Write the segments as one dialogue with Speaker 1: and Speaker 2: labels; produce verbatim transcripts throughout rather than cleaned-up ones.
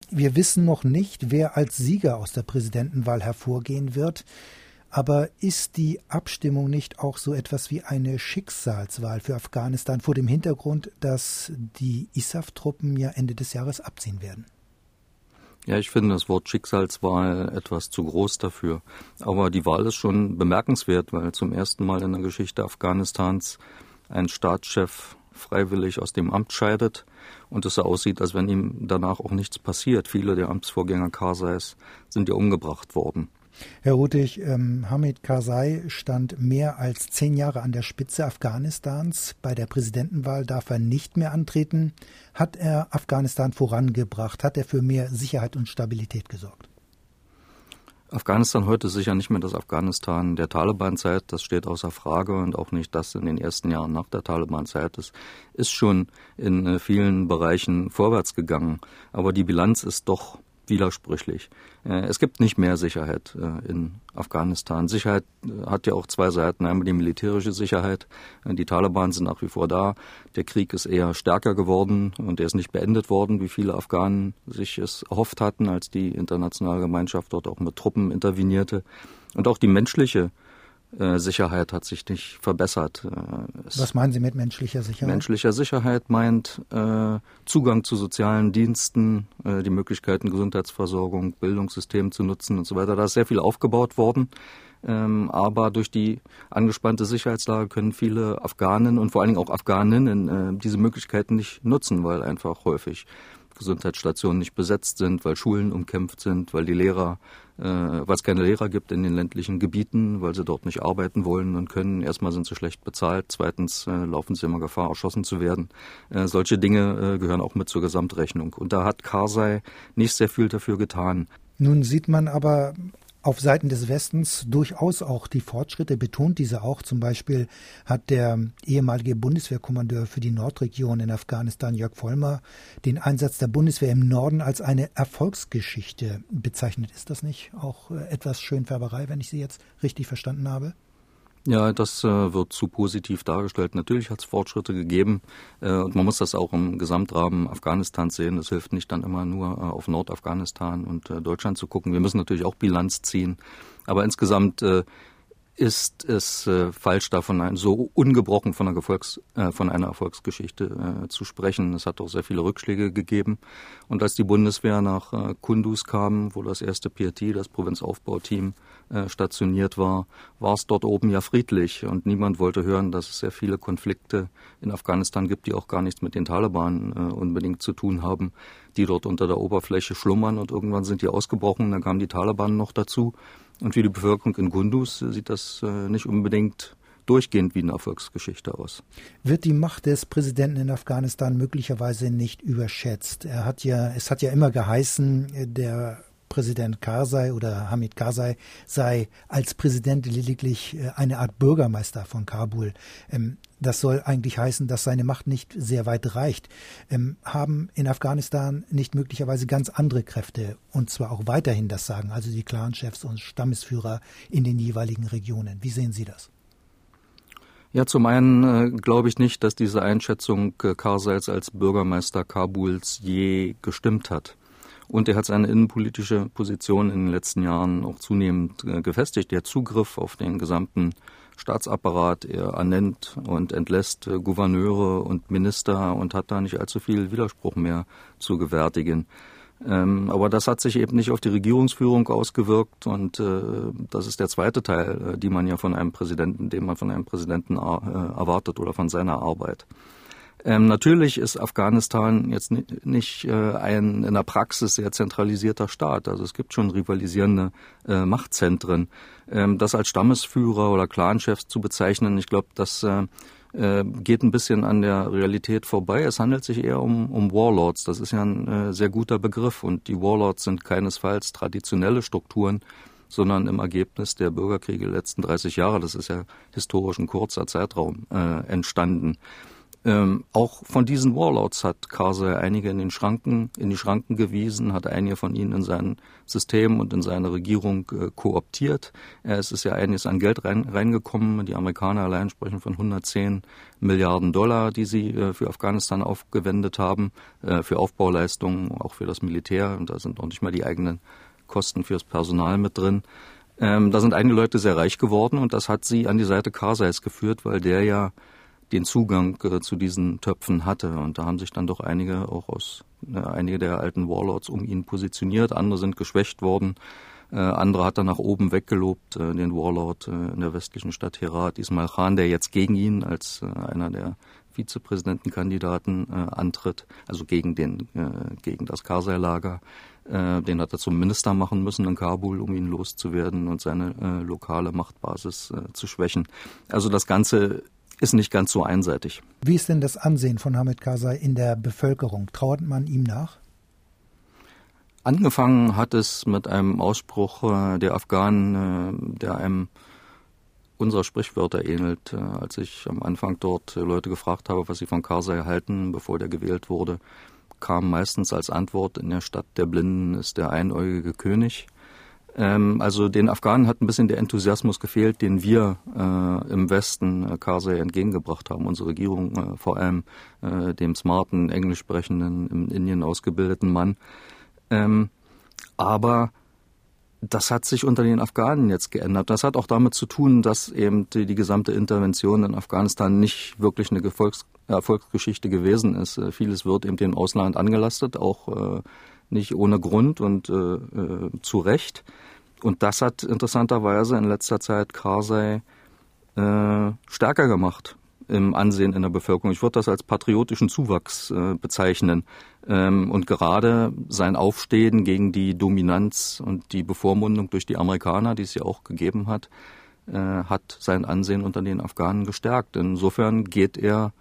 Speaker 1: Wir wissen noch nicht, wer als Sieger aus der Präsidentenwahl hervorgehen wird. Aber ist die Abstimmung nicht auch so etwas wie eine Schicksalswahl für Afghanistan vor dem Hintergrund, dass die I S A F-Truppen ja Ende des Jahres abziehen werden?
Speaker 2: Ja, ich finde das Wort Schicksalswahl etwas zu groß dafür. Aber die Wahl ist schon bemerkenswert, weil zum ersten Mal in der Geschichte Afghanistans ein Staatschef freiwillig aus dem Amt scheidet und es so aussieht, als wenn ihm danach auch nichts passiert. Viele der Amtsvorgänger Karzais sind ja umgebracht worden.
Speaker 1: Herr Rutig, ähm, Hamid Karzai stand mehr als zehn Jahre an der Spitze Afghanistans. Bei der Präsidentenwahl darf er nicht mehr antreten. Hat er Afghanistan vorangebracht? Hat er für mehr Sicherheit und Stabilität gesorgt?
Speaker 2: Afghanistan heute ist sicher nicht mehr das Afghanistan der Taliban-Zeit. Das steht außer Frage und auch nicht das in den ersten Jahren nach der Taliban-Zeit. Es ist schon in vielen Bereichen vorwärts gegangen. Aber die Bilanz ist doch widersprüchlich. Es gibt nicht mehr Sicherheit in Afghanistan. Sicherheit hat ja auch zwei Seiten. Einmal die militärische Sicherheit. Die Taliban sind nach wie vor da. Der Krieg ist eher stärker geworden und er ist nicht beendet worden, wie viele Afghanen sich es erhofft hatten, als die internationale Gemeinschaft dort auch mit Truppen intervenierte. Und auch die menschliche Sicherheit hat sich nicht verbessert.
Speaker 1: Es Was meinen Sie mit menschlicher Sicherheit?
Speaker 2: Menschlicher Sicherheit meint äh, Zugang zu sozialen Diensten, äh, die Möglichkeiten Gesundheitsversorgung, Bildungssystem zu nutzen und so weiter. Da ist sehr viel aufgebaut worden. Ähm, aber durch die angespannte Sicherheitslage können viele Afghanen und vor allen Dingen auch Afghaninnen äh, diese Möglichkeiten nicht nutzen, weil einfach häufig Gesundheitsstationen nicht besetzt sind, weil Schulen umkämpft sind, weil die Lehrer, äh, weil es keine Lehrer gibt in den ländlichen Gebieten, weil sie dort nicht arbeiten wollen und können. Erstmal sind sie schlecht bezahlt, zweitens äh, laufen sie immer Gefahr, erschossen zu werden. Äh, solche Dinge äh, gehören auch mit zur Gesamtrechnung. Und da hat Karzai nicht sehr viel dafür getan.
Speaker 1: Nun sieht man aber auf Seiten des Westens durchaus auch die Fortschritte, betont diese auch. Zum Beispiel hat der ehemalige Bundeswehrkommandeur für die Nordregion in Afghanistan, Jörg Vollmer, den Einsatz der Bundeswehr im Norden als eine Erfolgsgeschichte bezeichnet. Ist das nicht auch etwas Schönfärberei, wenn ich Sie jetzt richtig verstanden habe?
Speaker 2: Ja, das äh, wird zu positiv dargestellt. Natürlich hat es Fortschritte gegeben äh, und man muss das auch im Gesamtrahmen Afghanistans sehen. Es hilft nicht dann immer nur äh, auf Nordafghanistan und äh, Deutschland zu gucken. Wir müssen natürlich auch Bilanz ziehen. Aber insgesamt äh, ist es äh, falsch, davon ein, so ungebrochen von einer, Gefolgs, äh, von einer Erfolgsgeschichte äh, zu sprechen. Es hat auch sehr viele Rückschläge gegeben. Und als die Bundeswehr nach äh, Kunduz kam, wo das erste P R T, das Provinzaufbauteam, äh, stationiert war, war es dort oben ja friedlich. Und niemand wollte hören, dass es sehr viele Konflikte in Afghanistan gibt, die auch gar nichts mit den Taliban äh, unbedingt zu tun haben, die dort unter der Oberfläche schlummern. Und irgendwann sind die ausgebrochen, dann kamen die Taliban noch dazu. Und für die Bevölkerung in Kunduz sieht das äh, nicht unbedingt durchgehend wie eine Erfolgsgeschichte aus.
Speaker 1: Wird die Macht des Präsidenten in Afghanistan möglicherweise nicht überschätzt? Er hat ja, es hat ja immer geheißen, der Präsident Karzai oder Hamid Karzai sei als Präsident lediglich eine Art Bürgermeister von Kabul. Das soll eigentlich heißen, dass seine Macht nicht sehr weit reicht. Haben in Afghanistan nicht möglicherweise ganz andere Kräfte und zwar auch weiterhin das Sagen, also die Clanchefs und Stammesführer in den jeweiligen Regionen? Wie sehen Sie das?
Speaker 2: Ja, zum einen äh, glaube ich nicht, dass diese Einschätzung äh, Karzais als Bürgermeister Kabuls je gestimmt hat. Und er hat seine innenpolitische Position in den letzten Jahren auch zunehmend äh, gefestigt. Der Zugriff auf den gesamten Staatsapparat, er ernennt und entlässt äh, Gouverneure und Minister und hat da nicht allzu viel Widerspruch mehr zu gewärtigen. Ähm, aber das hat sich eben nicht auf die Regierungsführung ausgewirkt und äh, das ist der zweite Teil, äh, die man ja von einem Präsidenten, den man von einem Präsidenten äh, erwartet oder von seiner Arbeit. Ähm, natürlich ist Afghanistan jetzt nicht, nicht äh, ein in der Praxis sehr zentralisierter Staat. Also es gibt schon rivalisierende äh, Machtzentren. Ähm, das als Stammesführer oder Clanchefs zu bezeichnen, ich glaube, das äh, äh, geht ein bisschen an der Realität vorbei. Es handelt sich eher um, um Warlords. Das ist ja ein äh, sehr guter Begriff. Und die Warlords sind keinesfalls traditionelle Strukturen, sondern im Ergebnis der Bürgerkriege der letzten dreißig Jahre, das ist ja historisch ein kurzer Zeitraum, äh, entstanden. Ähm, auch von diesen Warlords hat Karzai einige in den Schranken, in die Schranken gewiesen, hat einige von ihnen in sein System und in seine Regierung äh, kooptiert. Äh, es ist ja einiges an Geld rein, reingekommen. Die Amerikaner allein sprechen von hundertzehn Milliarden Dollar, die sie äh, für Afghanistan aufgewendet haben, äh, für Aufbauleistungen, auch für das Militär. Und da sind noch nicht mal die eigenen Kosten fürs Personal mit drin. Ähm, da sind einige Leute sehr reich geworden und das hat sie an die Seite Karzais geführt, weil der ja den Zugang äh, zu diesen Töpfen hatte. Und da haben sich dann doch einige auch aus, äh, einige der alten Warlords um ihn positioniert. Andere sind geschwächt worden. Äh, andere hat er nach oben weggelobt, äh, den Warlord äh, in der westlichen Stadt Herat, Ismail Khan, der jetzt gegen ihn als äh, einer der Vizepräsidentenkandidaten äh, antritt, also gegen den, äh, gegen das Karzai-Lager. Äh, den hat er zum Minister machen müssen in Kabul, um ihn loszuwerden und seine äh, lokale Machtbasis äh, zu schwächen. Also das Ganze ist nicht ganz so einseitig.
Speaker 1: Wie ist denn das Ansehen von Hamid Karzai in der Bevölkerung? Trauert man ihm nach?
Speaker 2: Angefangen hat es mit einem Ausspruch äh, der Afghanen, äh, der einem unserer Sprichwörter ähnelt. Äh, als ich am Anfang dort äh, Leute gefragt habe, was sie von Karzai halten, bevor der gewählt wurde, kam meistens als Antwort: In der Stadt der Blinden ist der einäugige König. Also den Afghanen hat ein bisschen der Enthusiasmus gefehlt, den wir äh, im Westen äh, Karzai entgegengebracht haben. Unsere Regierung, äh, vor allem äh, dem smarten, englisch sprechenden, in Indien ausgebildeten Mann. Ähm, aber das hat sich unter den Afghanen jetzt geändert. Das hat auch damit zu tun, dass eben die, die gesamte Intervention in Afghanistan nicht wirklich eine Erfolgs- Erfolgsgeschichte gewesen ist. Äh, vieles wird eben dem Ausland angelastet, auch äh, nicht ohne Grund und äh, äh, zu Recht. Und das hat interessanterweise in letzter Zeit Karzai äh, stärker gemacht im Ansehen in der Bevölkerung. Ich würde das als patriotischen Zuwachs äh, bezeichnen. Ähm, und gerade sein Aufstehen gegen die Dominanz und die Bevormundung durch die Amerikaner, die es ja auch gegeben hat, äh, hat sein Ansehen unter den Afghanen gestärkt. Insofern geht er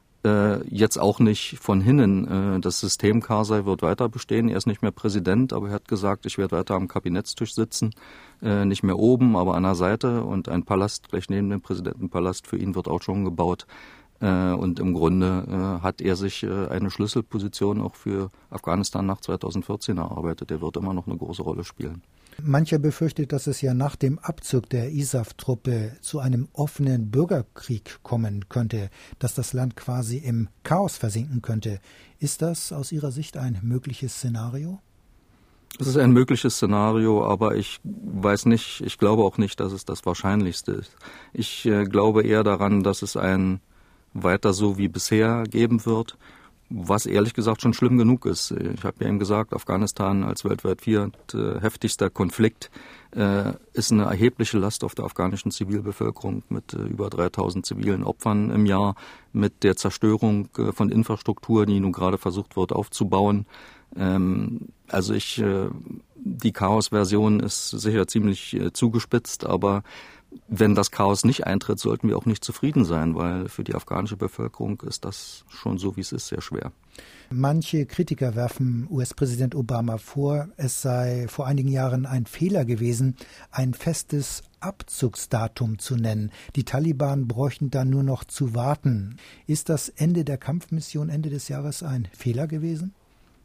Speaker 2: jetzt auch nicht von hinnen. Das System Karzai wird weiter bestehen. Er ist nicht mehr Präsident, aber er hat gesagt, ich werde weiter am Kabinettstisch sitzen. Nicht mehr oben, aber an der Seite. Und ein Palast gleich neben dem Präsidentenpalast für ihn wird auch schon gebaut. Und im Grunde hat er sich eine Schlüsselposition auch für Afghanistan nach zweitausendvierzehn erarbeitet. Er wird immer noch eine große Rolle spielen.
Speaker 1: Mancher befürchtet, dass es ja nach dem Abzug der I S A F-Truppe zu einem offenen Bürgerkrieg kommen könnte, dass das Land quasi im Chaos versinken könnte. Ist das aus Ihrer Sicht ein mögliches Szenario?
Speaker 2: Es ist ein mögliches Szenario, aber ich weiß nicht, ich glaube auch nicht, dass es das Wahrscheinlichste ist. Ich äh, glaube eher daran, dass es ein weiter so wie bisher geben wird, was ehrlich gesagt schon schlimm genug ist. Ich habe ja eben gesagt, Afghanistan als weltweit viert äh, heftigster Konflikt äh, ist eine erhebliche Last auf der afghanischen Zivilbevölkerung mit äh, über dreitausend zivilen Opfern im Jahr, mit der Zerstörung äh, von Infrastruktur, die nun gerade versucht wird aufzubauen. Ähm, also ich, äh, die Chaos-Version ist sicher ziemlich äh, zugespitzt, aber wenn das Chaos nicht eintritt, sollten wir auch nicht zufrieden sein, weil für die afghanische Bevölkerung ist das schon so, wie es ist, sehr schwer.
Speaker 1: Manche Kritiker werfen U S-Präsident Obama vor, es sei vor einigen Jahren ein Fehler gewesen, ein festes Abzugsdatum zu nennen. Die Taliban bräuchten dann nur noch zu warten. Ist das Ende der Kampfmission Ende des Jahres ein Fehler gewesen?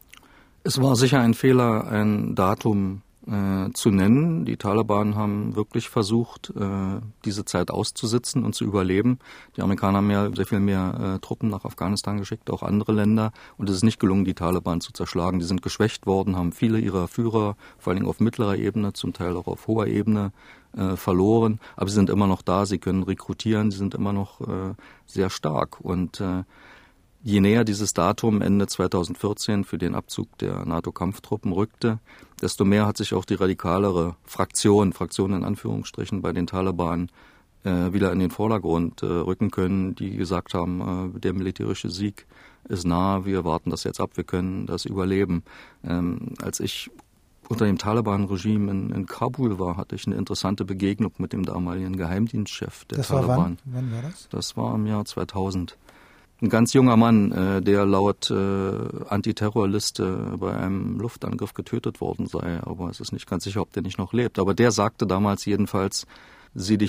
Speaker 2: Es war sicher ein Fehler, ein Datum Äh, zu nennen. Die Taliban haben wirklich versucht, äh, diese Zeit auszusitzen und zu überleben. Die Amerikaner haben ja sehr viel mehr äh, Truppen nach Afghanistan geschickt, auch andere Länder. Und es ist nicht gelungen, die Taliban zu zerschlagen. Die sind geschwächt worden, haben viele ihrer Führer, vor allem auf mittlerer Ebene, zum Teil auch auf hoher Ebene, äh, verloren. Aber sie sind immer noch da, sie können rekrutieren, sie sind immer noch äh, sehr stark. Und äh, je näher dieses Datum Ende zweitausendvierzehn für den Abzug der NATO-Kampftruppen rückte, desto mehr hat sich auch die radikalere Fraktion, Fraktion in Anführungsstrichen, bei den Taliban äh, wieder in den Vordergrund äh, rücken können, die gesagt haben, äh, der militärische Sieg ist nah, wir warten das jetzt ab, wir können das überleben. Ähm, als ich unter dem Taliban-Regime in, in Kabul war, hatte ich eine interessante Begegnung mit dem damaligen Geheimdienstchef der
Speaker 1: das
Speaker 2: Taliban.
Speaker 1: War wann? Wann war das?
Speaker 2: Das war im Jahr zweitausend. Ein ganz junger Mann, äh, der laut äh, Antiterrorliste bei einem Luftangriff getötet worden sei. Aber es ist nicht ganz sicher, ob der nicht noch lebt. Aber der sagte damals jedenfalls, sieh dich um,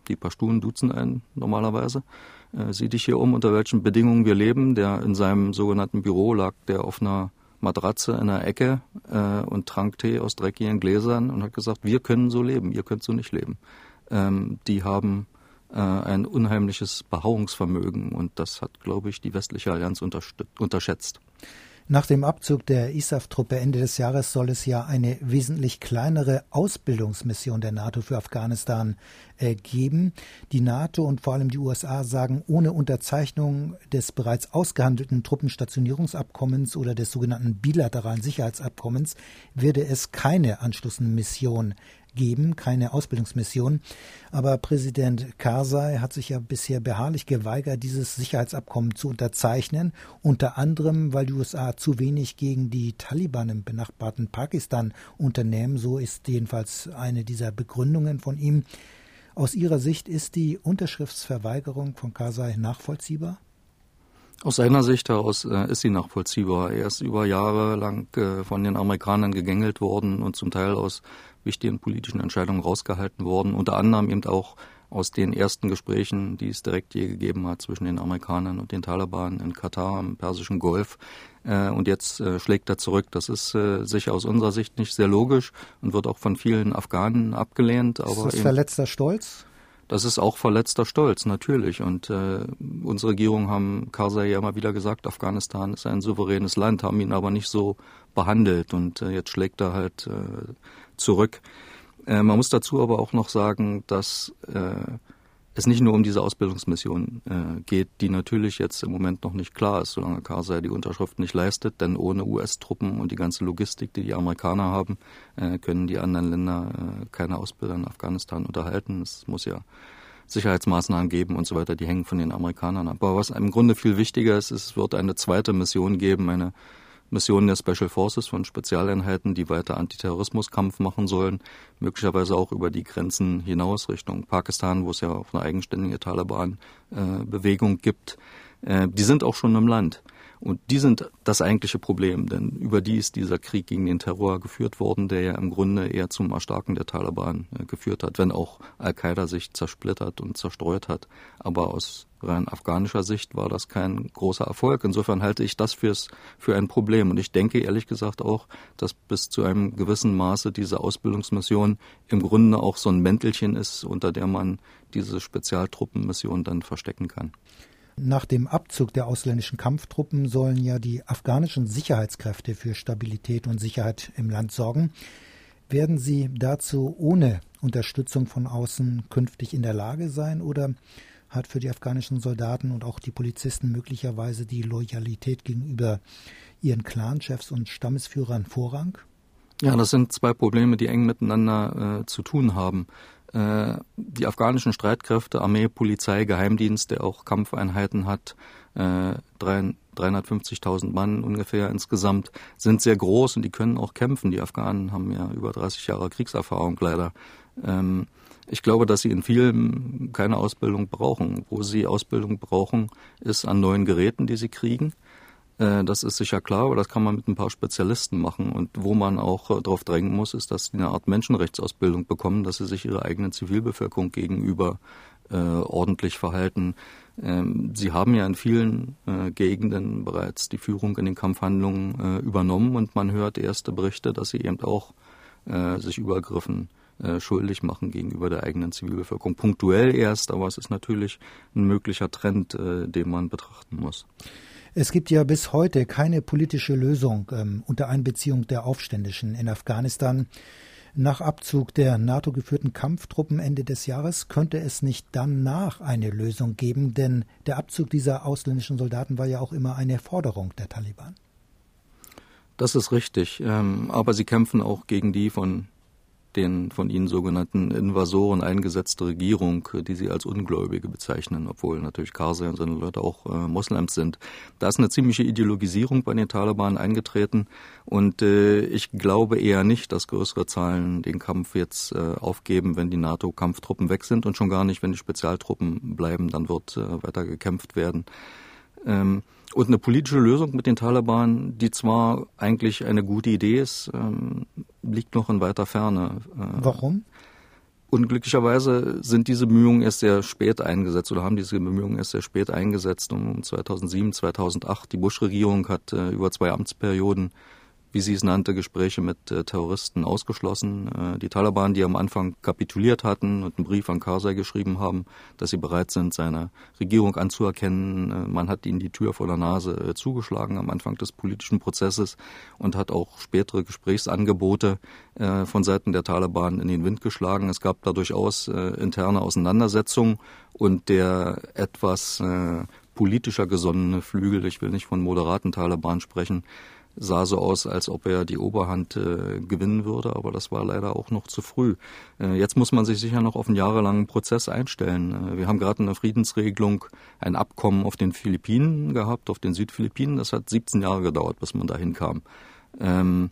Speaker 2: die Pashtunen duzen einen normalerweise. Äh, sieh dich hier um, unter welchen Bedingungen wir leben. Der in seinem sogenannten Büro lag der auf einer Matratze in der Ecke äh, und trank Tee aus dreckigen Gläsern und hat gesagt, wir können so leben, ihr könnt so nicht leben. Ähm, die haben äh, ein unheimliches Beharrungsvermögen und das hat, glaube ich, die westliche Allianz unterschätzt.
Speaker 1: Nach dem Abzug der I S A F-Truppe Ende des Jahres soll es ja eine wesentlich kleinere Ausbildungsmission der NATO für Afghanistan äh, geben. Die NATO und vor allem die U S A sagen, ohne Unterzeichnung des bereits ausgehandelten Truppenstationierungsabkommens oder des sogenannten bilateralen Sicherheitsabkommens werde es keine Anschlussmission geben, keine Ausbildungsmission. Aber Präsident Karzai hat sich ja bisher beharrlich geweigert, dieses Sicherheitsabkommen zu unterzeichnen, unter anderem, weil die U S A zu wenig gegen die Taliban im benachbarten Pakistan unternehmen. So ist jedenfalls eine dieser Begründungen von ihm. Aus Ihrer Sicht ist die Unterschriftsverweigerung von Karzai nachvollziehbar?
Speaker 2: Aus seiner Sicht heraus äh, ist sie nachvollziehbar. Er ist über Jahre lang äh, von den Amerikanern gegängelt worden und zum Teil aus wichtigen politischen Entscheidungen rausgehalten worden, unter anderem eben auch aus den ersten Gesprächen, die es direkt je gegeben hat zwischen den Amerikanern und den Taliban in Katar im Persischen Golf. Äh, und jetzt äh, schlägt er zurück. Das ist äh, sicher aus unserer Sicht nicht sehr logisch und wird auch von vielen Afghanen abgelehnt. Aber
Speaker 1: ist das verletzter Stolz?
Speaker 2: Das ist auch verletzter Stolz, natürlich. Und äh, unsere Regierung haben Karzai ja immer wieder gesagt, Afghanistan ist ein souveränes Land, haben ihn aber nicht so behandelt. Und äh, jetzt schlägt er halt äh, zurück. Äh, man muss dazu aber auch noch sagen, dass äh, es nicht nur um diese Ausbildungsmission äh, geht, die natürlich jetzt im Moment noch nicht klar ist, solange Karzai die Unterschrift nicht leistet. Denn ohne U S-Truppen und die ganze Logistik, die die Amerikaner haben, äh, können die anderen Länder äh, keine Ausbilder in Afghanistan unterhalten. Es muss ja Sicherheitsmaßnahmen geben und so weiter, die hängen von den Amerikanern ab. Aber was im Grunde viel wichtiger ist, es wird eine zweite Mission geben, eine Missionen der Special Forces von Spezialeinheiten, die weiter Antiterrorismuskampf machen sollen, möglicherweise auch über die Grenzen hinaus Richtung Pakistan, wo es ja auch eine eigenständige Taliban-Bewegung äh, gibt. Äh, die sind auch schon im Land. Und die sind das eigentliche Problem, denn über die ist dieser Krieg gegen den Terror geführt worden, der ja im Grunde eher zum Erstarken der Taliban äh, geführt hat, wenn auch Al-Qaida sich zersplittert und zerstreut hat. Aber aus rein afghanischer Sicht war das kein großer Erfolg. Insofern halte ich das fürs, für ein Problem. Und ich denke ehrlich gesagt auch, dass bis zu einem gewissen Maße diese Ausbildungsmission im Grunde auch so ein Mäntelchen ist, unter der man diese Spezialtruppenmission dann verstecken kann.
Speaker 1: Nach dem Abzug der ausländischen Kampftruppen sollen ja die afghanischen Sicherheitskräfte für Stabilität und Sicherheit im Land sorgen. Werden sie dazu ohne Unterstützung von außen künftig in der Lage sein oder hat für die afghanischen Soldaten und auch die Polizisten möglicherweise die Loyalität gegenüber ihren Clanchefs und Stammesführern Vorrang?
Speaker 2: Ja, das sind zwei Probleme, die eng miteinander äh, zu tun haben. Äh, die afghanischen Streitkräfte, Armee, Polizei, Geheimdienst, der auch Kampfeinheiten hat, äh, dreihundertfünfzigtausend Mann ungefähr insgesamt, sind sehr groß und die können auch kämpfen. Die Afghanen haben ja über dreißig Jahre Kriegserfahrung leider. Ähm, Ich glaube, dass sie in vielen keine Ausbildung brauchen. Wo sie Ausbildung brauchen, ist an neuen Geräten, die sie kriegen. Das ist sicher klar, aber das kann man mit ein paar Spezialisten machen. Und wo man auch darauf drängen muss, ist, dass sie eine Art Menschenrechtsausbildung bekommen, dass sie sich ihrer eigenen Zivilbevölkerung gegenüber äh, ordentlich verhalten. Ähm, sie haben ja in vielen äh, Gegenden bereits die Führung in den Kampfhandlungen äh, übernommen und man hört erste Berichte, dass sie eben auch äh, sich Übergriffen Äh, schuldig machen gegenüber der eigenen Zivilbevölkerung. Punktuell erst, aber es ist natürlich ein möglicher Trend, äh, den man betrachten muss.
Speaker 1: Es gibt ja bis heute keine politische Lösung ähm, unter Einbeziehung der Aufständischen in Afghanistan. Nach Abzug der NATO-geführten Kampftruppen Ende des Jahres könnte es nicht danach eine Lösung geben, denn der Abzug dieser ausländischen Soldaten war ja auch immer eine Forderung der Taliban.
Speaker 2: Das ist richtig, ähm, aber sie kämpfen auch gegen die von den von ihnen sogenannten Invasoren eingesetzte Regierung, die sie als Ungläubige bezeichnen, obwohl natürlich Karzai und seine Leute auch äh, Moslems sind. Da ist eine ziemliche Ideologisierung bei den Taliban eingetreten und äh, ich glaube eher nicht, dass größere Zahlen den Kampf jetzt äh, aufgeben, wenn die NATO-Kampftruppen weg sind und schon gar nicht, wenn die Spezialtruppen bleiben, dann wird äh, weiter gekämpft werden. Ähm, Und eine politische Lösung mit den Taliban, die zwar eigentlich eine gute Idee ist, ähm, liegt noch in weiter Ferne.
Speaker 1: Warum?
Speaker 2: Unglücklicherweise sind diese Bemühungen erst sehr spät eingesetzt oder haben diese Bemühungen erst sehr spät eingesetzt, um zweitausendsieben, zweitausendacht. Die Bush-Regierung hat äh, über zwei Amtsperioden, wie sie es nannte, Gespräche mit äh, Terroristen ausgeschlossen. Äh, die Taliban, die am Anfang kapituliert hatten und einen Brief an Karzai geschrieben haben, dass sie bereit sind, seine Regierung anzuerkennen. Äh, man hat ihnen die Tür vor der Nase äh, zugeschlagen am Anfang des politischen Prozesses und hat auch spätere Gesprächsangebote äh, von Seiten der Taliban in den Wind geschlagen. Es gab da durchaus äh, interne Auseinandersetzungen und der etwas äh, politischer gesonnene Flügel, ich will nicht von moderaten Taliban sprechen, sah so aus, als ob er die Oberhand äh, gewinnen würde, aber das war leider auch noch zu früh. Äh, jetzt muss man sich sicher noch auf einen jahrelangen Prozess einstellen. Äh, wir haben gerade eine Friedensregelung, ein Abkommen auf den Philippinen gehabt, auf den Südphilippinen. Das hat siebzehn Jahre gedauert, bis man dahin kam. Ähm,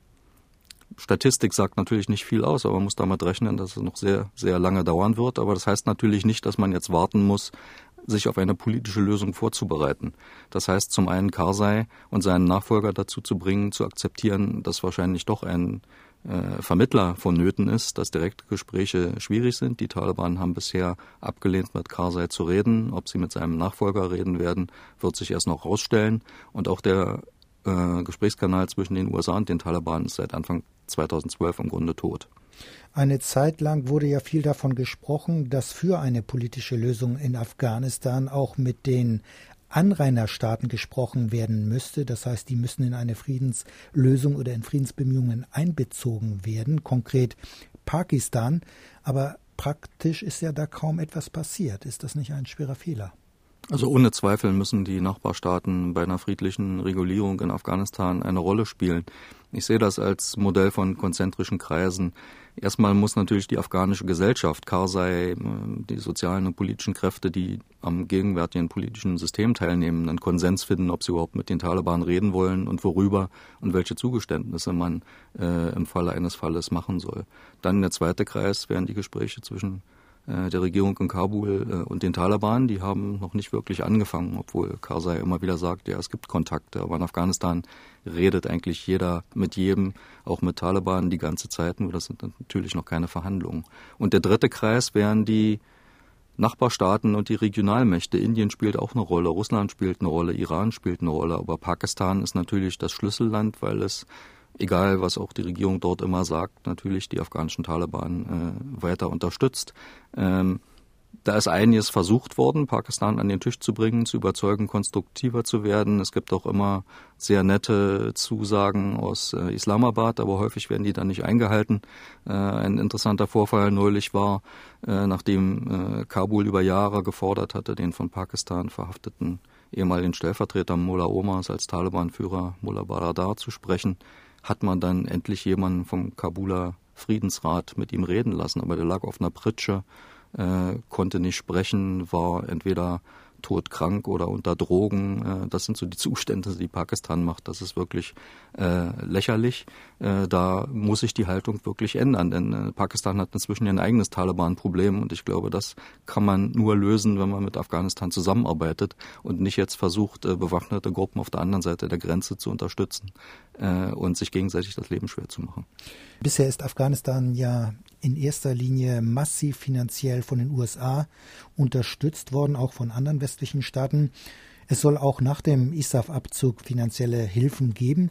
Speaker 2: Statistik sagt natürlich nicht viel aus, aber man muss damit rechnen, dass es noch sehr, sehr lange dauern wird. Aber das heißt natürlich nicht, dass man jetzt warten muss, sich auf eine politische Lösung vorzubereiten. Das heißt zum einen Karzai und seinen Nachfolger dazu zu bringen, zu akzeptieren, dass wahrscheinlich doch ein äh, Vermittler vonnöten ist, dass direkte Gespräche schwierig sind. Die Taliban haben bisher abgelehnt, mit Karzai zu reden. Ob sie mit seinem Nachfolger reden werden, wird sich erst noch rausstellen. Und auch der äh, Gesprächskanal zwischen den U S A und den Taliban ist seit Anfang zweitausendzwölf im Grunde tot.
Speaker 1: Eine Zeit lang wurde ja viel davon gesprochen, dass für eine politische Lösung in Afghanistan auch mit den Anrainerstaaten gesprochen werden müsste. Das heißt, die müssen in eine Friedenslösung oder in Friedensbemühungen einbezogen werden, konkret Pakistan. Aber praktisch ist ja da kaum etwas passiert. Ist das nicht ein schwerer Fehler?
Speaker 2: Also ohne Zweifel müssen die Nachbarstaaten bei einer friedlichen Regulierung in Afghanistan eine Rolle spielen. Ich sehe das als Modell von konzentrischen Kreisen. Erstmal muss natürlich die afghanische Gesellschaft, Karzai, die sozialen und politischen Kräfte, die am gegenwärtigen politischen System teilnehmen, einen Konsens finden, ob sie überhaupt mit den Taliban reden wollen und worüber und welche Zugeständnisse man äh, im Falle eines Falles machen soll. Dann der zweite Kreis wären die Gespräche zwischen der Regierung in Kabul und den Taliban. Die haben noch nicht wirklich angefangen, obwohl Karzai immer wieder sagt, ja, es gibt Kontakte. Aber in Afghanistan redet eigentlich jeder mit jedem, auch mit Taliban die ganze Zeit. Nur das sind natürlich noch keine Verhandlungen. Und der dritte Kreis wären die Nachbarstaaten und die Regionalmächte. Indien spielt auch eine Rolle, Russland spielt eine Rolle, Iran spielt eine Rolle. Aber Pakistan ist natürlich das Schlüsselland, weil es, egal was auch die Regierung dort immer sagt, natürlich die afghanischen Taliban äh, weiter unterstützt. Ähm, da ist einiges versucht worden, Pakistan an den Tisch zu bringen, zu überzeugen, konstruktiver zu werden. Es gibt auch immer sehr nette Zusagen aus äh, Islamabad, aber häufig werden die dann nicht eingehalten. Äh, ein interessanter Vorfall neulich war, äh, nachdem äh, Kabul über Jahre gefordert hatte, den von Pakistan verhafteten ehemaligen Stellvertreter Mullah Omar als Taliban-Führer Mullah Baradar zu sprechen, hat man dann endlich jemanden vom Kabuler Friedensrat mit ihm reden lassen. Aber der lag auf einer Pritsche, äh, konnte nicht sprechen, war entweder todkrank oder unter Drogen. Äh, das sind so die Zustände, die Pakistan macht. Das ist wirklich äh, lächerlich. Äh, da muss sich die Haltung wirklich ändern, denn äh, Pakistan hat inzwischen ein eigenes Taliban-Problem und ich glaube, das kann man nur lösen, wenn man mit Afghanistan zusammenarbeitet und nicht jetzt versucht, äh, bewaffnete Gruppen auf der anderen Seite der Grenze zu unterstützen äh, und sich gegenseitig das Leben schwer zu machen.
Speaker 1: Bisher ist Afghanistan ja in erster Linie massiv finanziell von den U S A unterstützt worden, auch von anderen westlichen Staaten. Es soll auch nach dem I S A F-Abzug finanzielle Hilfen geben,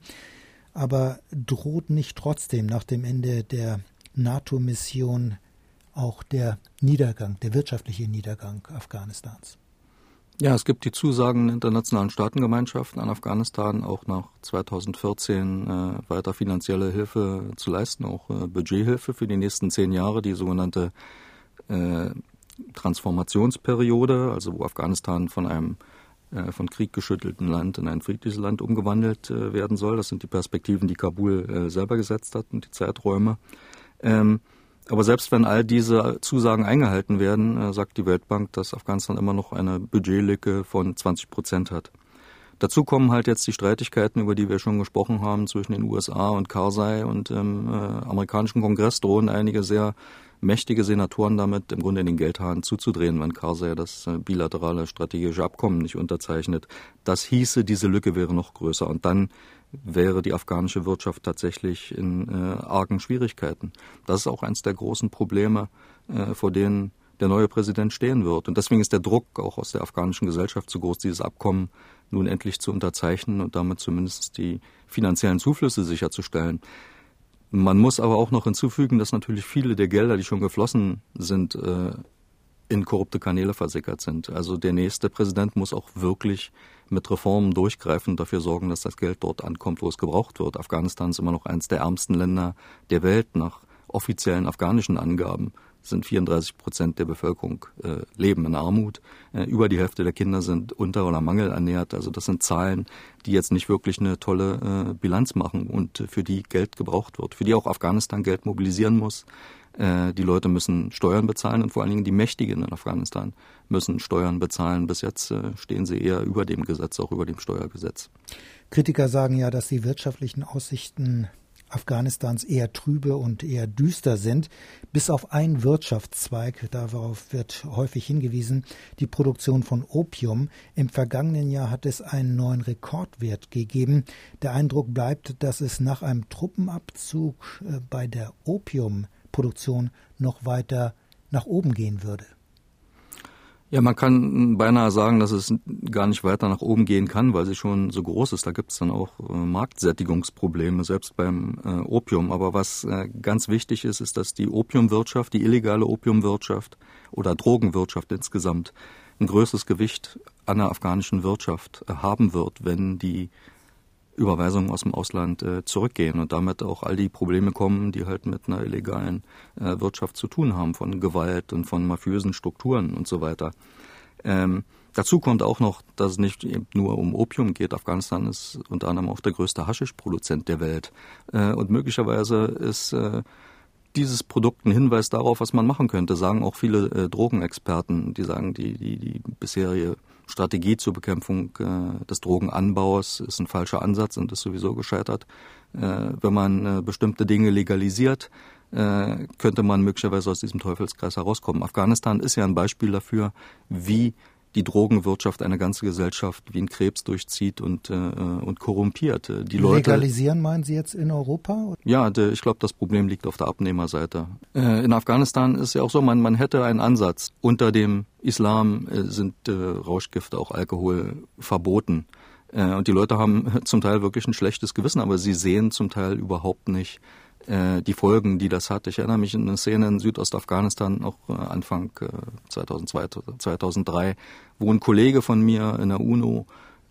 Speaker 1: aber droht nicht trotzdem nach dem Ende der NATO-Mission auch der Niedergang, der wirtschaftliche Niedergang Afghanistans?
Speaker 2: Ja, es gibt die Zusagen der internationalen Staatengemeinschaft an Afghanistan, auch nach zweitausendvierzehn äh, weiter finanzielle Hilfe zu leisten, auch äh, Budgethilfe für die nächsten zehn Jahre, die sogenannte äh, Transformationsperiode, also wo Afghanistan von einem äh, von Krieg geschüttelten Land in ein friedliches Land umgewandelt äh, werden soll. Das sind die Perspektiven, die Kabul äh, selber gesetzt hat und die Zeiträume. Ähm, Aber selbst wenn all diese Zusagen eingehalten werden, äh, sagt die Weltbank, dass Afghanistan immer noch eine Budgetlücke von zwanzig Prozent hat. Dazu kommen halt jetzt die Streitigkeiten, über die wir schon gesprochen haben, zwischen den U S A und Karzai und im äh, amerikanischen Kongress drohen einige sehr mächtige Senatoren damit, im Grunde in den Geldhahn zuzudrehen, wenn Karzai das äh, bilaterale strategische Abkommen nicht unterzeichnet. Das hieße, diese Lücke wäre noch größer und dann wäre die afghanische Wirtschaft tatsächlich in äh, argen Schwierigkeiten. Das ist auch eines der großen Probleme, äh, vor denen der neue Präsident stehen wird. Und deswegen ist der Druck auch aus der afghanischen Gesellschaft so groß, dieses Abkommen nun endlich zu unterzeichnen und damit zumindest die finanziellen Zuflüsse sicherzustellen. Man muss aber auch noch hinzufügen, dass natürlich viele der Gelder, die schon geflossen sind, äh, in korrupte Kanäle versickert sind. Also der nächste Präsident muss auch wirklich mit Reformen durchgreifen und dafür sorgen, dass das Geld dort ankommt, wo es gebraucht wird. Afghanistan ist immer noch eines der ärmsten Länder der Welt. Nach offiziellen afghanischen Angaben sind vierunddreißig Prozent der Bevölkerung äh, leben in Armut. Äh, über die Hälfte der Kinder sind unter- oder mangelernährt. Also das sind Zahlen, die jetzt nicht wirklich eine tolle äh, Bilanz machen und äh, für die Geld gebraucht wird, für die auch Afghanistan Geld mobilisieren muss. Äh, die Leute müssen Steuern bezahlen und vor allen Dingen die Mächtigen in Afghanistan müssen Steuern bezahlen. Bis jetzt äh, stehen sie eher über dem Gesetz, auch über dem Steuergesetz.
Speaker 1: Kritiker sagen ja, dass die wirtschaftlichen Aussichten Afghanistans eher trübe und eher düster sind, bis auf einen Wirtschaftszweig, darauf wird häufig hingewiesen, die Produktion von Opium. Im vergangenen Jahr hat es einen neuen Rekordwert gegeben. Der Eindruck bleibt, dass es nach einem Truppenabzug bei der Opiumproduktion noch weiter nach oben gehen würde.
Speaker 2: Ja, man kann beinahe sagen, dass es gar nicht weiter nach oben gehen kann, weil sie schon so groß ist. Da gibt es dann auch äh, Marktsättigungsprobleme, selbst beim äh, Opium. Aber was äh, ganz wichtig ist, ist, dass die Opiumwirtschaft, die illegale Opiumwirtschaft oder Drogenwirtschaft insgesamt ein größeres Gewicht an der afghanischen Wirtschaft äh, haben wird, wenn die Überweisungen aus dem Ausland äh, zurückgehen und damit auch all die Probleme kommen, die halt mit einer illegalen äh, Wirtschaft zu tun haben, von Gewalt und von mafiösen Strukturen und so weiter. Ähm, dazu kommt auch noch, dass es nicht eben nur um Opium geht. Afghanistan ist unter anderem auch der größte Haschischproduzent der Welt. Äh, und möglicherweise ist äh, dieses Produkt ein Hinweis darauf, was man machen könnte, sagen auch viele äh, Drogenexperten, die sagen, die, die, die bisherige Strategie zur Bekämpfung äh, des Drogenanbaus ist ein falscher Ansatz und ist sowieso gescheitert. Äh, wenn man äh, bestimmte Dinge legalisiert, äh, könnte man möglicherweise aus diesem Teufelskreis herauskommen. Afghanistan ist ja ein Beispiel dafür, wie die Drogenwirtschaft eine ganze Gesellschaft wie ein Krebs durchzieht und, äh, und korrumpiert. Die Leute,
Speaker 1: legalisieren meinen Sie jetzt in Europa?
Speaker 2: Ja, de, ich glaube, das Problem liegt auf der Abnehmerseite. Äh, in Afghanistan ist ja auch so, man, man hätte einen Ansatz. Unter dem Islam äh, sind äh, Rauschgifte, auch Alkohol verboten. Äh, und die Leute haben zum Teil wirklich ein schlechtes Gewissen, aber sie sehen zum Teil überhaupt nicht die Folgen, die das hat. Ich erinnere mich an eine Szene in Südostafghanistan, auch Anfang zweitausendzwei, zweitausenddrei, wo ein Kollege von mir in der UNO,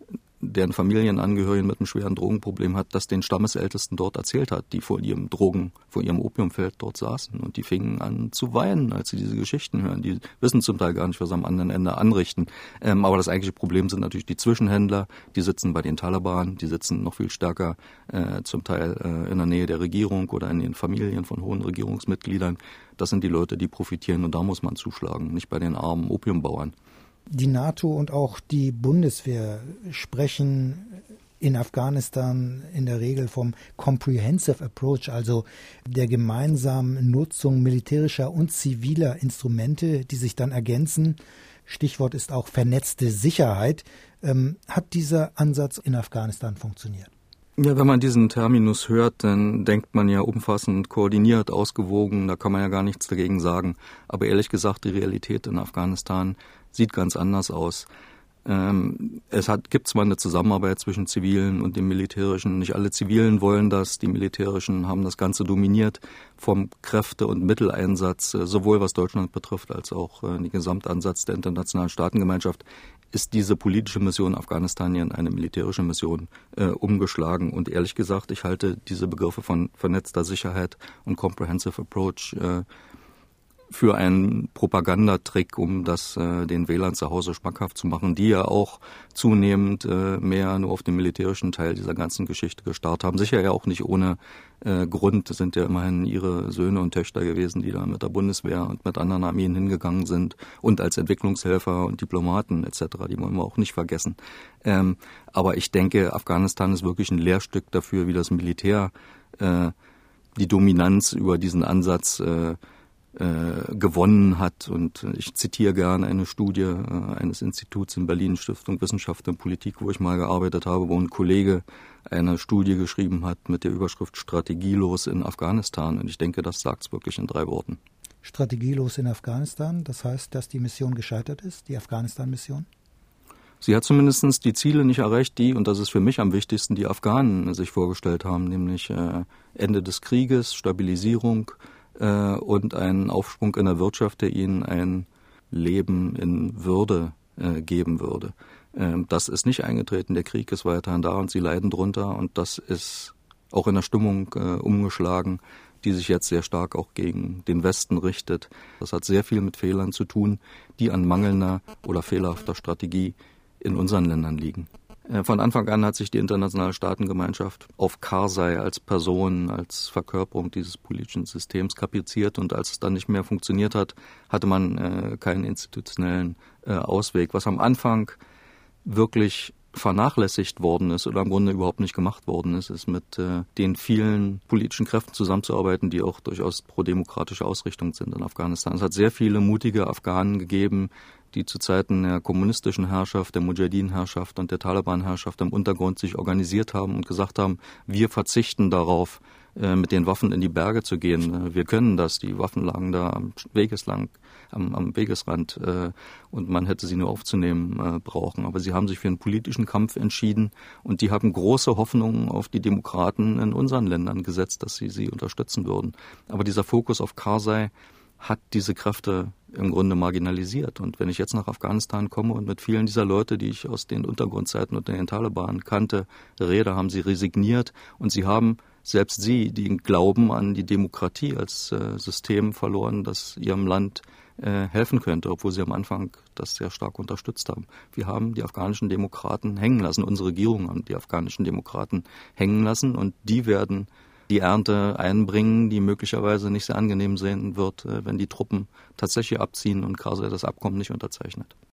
Speaker 2: deren Familienangehörigen mit einem schweren Drogenproblem hat, das den Stammesältesten dort erzählt hat, die vor ihrem Drogen, vor ihrem Opiumfeld dort saßen. Und die fingen an zu weinen, als sie diese Geschichten hören. Die wissen zum Teil gar nicht, was am anderen Ende anrichten. Ähm, aber das eigentliche Problem sind natürlich die Zwischenhändler. Die sitzen bei den Taliban, die sitzen noch viel stärker äh, zum Teil äh, in der Nähe der Regierung oder in den Familien von hohen Regierungsmitgliedern. Das sind die Leute, die profitieren und da muss man zuschlagen, nicht bei den armen Opiumbauern.
Speaker 1: Die NATO und auch die Bundeswehr sprechen in Afghanistan in der Regel vom Comprehensive Approach, also der gemeinsamen Nutzung militärischer und ziviler Instrumente, die sich dann ergänzen. Stichwort ist auch vernetzte Sicherheit. Ähm, hat dieser Ansatz in Afghanistan funktioniert?
Speaker 2: Ja, wenn man diesen Terminus hört, dann denkt man ja umfassend, koordiniert, ausgewogen, da kann man ja gar nichts dagegen sagen. Aber ehrlich gesagt, die Realität in Afghanistan sieht ganz anders aus. Ähm, es hat, gibt zwar eine Zusammenarbeit zwischen Zivilen und dem Militärischen. Nicht alle Zivilen wollen das. Die Militärischen haben das Ganze dominiert vom Kräfte- und Mitteleinsatz, äh, sowohl was Deutschland betrifft, als auch äh, den Gesamtansatz der internationalen Staatengemeinschaft, ist diese politische Mission Afghanistan in eine militärische Mission äh, umgeschlagen. Und ehrlich gesagt, ich halte diese Begriffe von vernetzter Sicherheit und Comprehensive Approach äh, für einen Propagandatrick, um das äh, den Wählern zu Hause schmackhaft zu machen, die ja auch zunehmend äh, mehr nur auf den militärischen Teil dieser ganzen Geschichte gestarrt haben. Sicher ja auch nicht ohne äh, Grund. Das sind ja immerhin ihre Söhne und Töchter gewesen, die da mit der Bundeswehr und mit anderen Armeen hingegangen sind und als Entwicklungshelfer und Diplomaten et cetera. Die wollen wir auch nicht vergessen. Ähm, aber ich denke, Afghanistan ist wirklich ein Lehrstück dafür, wie das Militär äh, die Dominanz über diesen Ansatz äh, äh, gewonnen hat. Und ich zitiere gerne eine Studie äh, eines Instituts in Berlin, Stiftung Wissenschaft und Politik, wo ich mal gearbeitet habe, wo ein Kollege eine Studie geschrieben hat mit der Überschrift Strategielos in Afghanistan. Und ich denke, das sagt es wirklich in drei Worten.
Speaker 1: Strategielos in Afghanistan, das heißt, dass die Mission gescheitert ist, die Afghanistan-Mission?
Speaker 2: Sie hat zumindest die Ziele nicht erreicht, die, und das ist für mich am wichtigsten, die Afghanen sich vorgestellt haben, nämlich äh, Ende des Krieges, Stabilisierung äh, und einen Aufschwung in der Wirtschaft, der ihnen ein Leben in Würde äh, geben würde. Äh, das ist nicht eingetreten, der Krieg ist weiterhin da und sie leiden drunter und das ist auch in der Stimmung äh, umgeschlagen, die sich jetzt sehr stark auch gegen den Westen richtet. Das hat sehr viel mit Fehlern zu tun, die an mangelnder oder fehlerhafter Strategie in unseren Ländern liegen. Von Anfang an hat sich die internationale Staatengemeinschaft auf Karzai als Person, als Verkörperung dieses politischen Systems kapriziert und als es dann nicht mehr funktioniert hat, hatte man äh, keinen institutionellen äh, Ausweg. Was am Anfang wirklich vernachlässigt worden ist oder im Grunde überhaupt nicht gemacht worden ist, ist mit äh, den vielen politischen Kräften zusammenzuarbeiten, die auch durchaus pro-demokratische Ausrichtung sind in Afghanistan. Es hat sehr viele mutige Afghanen gegeben, die zu Zeiten der kommunistischen Herrschaft, der Mujahedin-Herrschaft und der Taliban-Herrschaft im Untergrund sich organisiert haben und gesagt haben, wir verzichten darauf, äh, mit den Waffen in die Berge zu gehen. Wir können das, die Waffen lagen da am Wegeslang, am, am Wegesrand äh, und man hätte sie nur aufzunehmen äh, brauchen. Aber sie haben sich für einen politischen Kampf entschieden und die haben große Hoffnungen auf die Demokraten in unseren Ländern gesetzt, dass sie sie unterstützen würden. Aber dieser Fokus auf Karzai hat diese Kräfte im Grunde marginalisiert. Und wenn ich jetzt nach Afghanistan komme und mit vielen dieser Leute, die ich aus den Untergrundzeiten unter den Taliban kannte, rede, haben sie resigniert und sie haben, selbst sie, den Glauben an die Demokratie als äh, System verloren, das ihrem Land äh, helfen könnte, obwohl sie am Anfang das sehr stark unterstützt haben. Wir haben die afghanischen Demokraten hängen lassen, unsere Regierung haben die afghanischen Demokraten hängen lassen und die werden die Ernte einbringen, die möglicherweise nicht sehr angenehm sein wird, wenn die Truppen tatsächlich abziehen und Karzai das Abkommen nicht unterzeichnet.